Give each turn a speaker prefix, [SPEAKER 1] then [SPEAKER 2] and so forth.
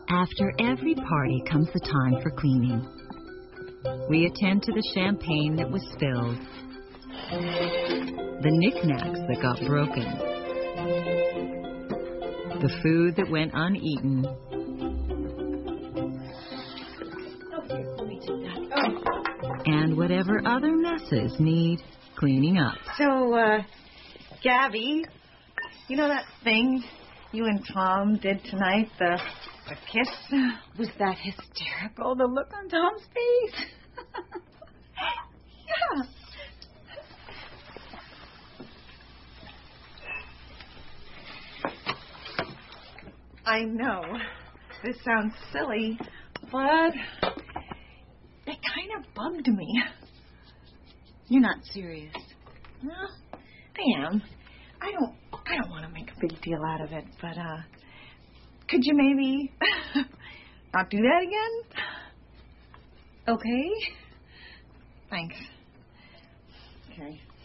[SPEAKER 1] After every party comes the time for cleaning. We attend to the champagne that was spilled, the knickknacks that got broken, the food that went uneaten, and whatever other messes need cleaning up.
[SPEAKER 2] So, Gabby, you know that thing you and Tom did tonight, the kiss?
[SPEAKER 3] Was that hysterical, the look on Tom's face?
[SPEAKER 2] Yeah. I know. This sounds silly, but it kind of bugged me.
[SPEAKER 3] You're not serious.
[SPEAKER 2] Well, I am. I don't want to make a big deal out of it, but could you maybe not do that again?
[SPEAKER 3] Okay.
[SPEAKER 2] Thanks. Okay.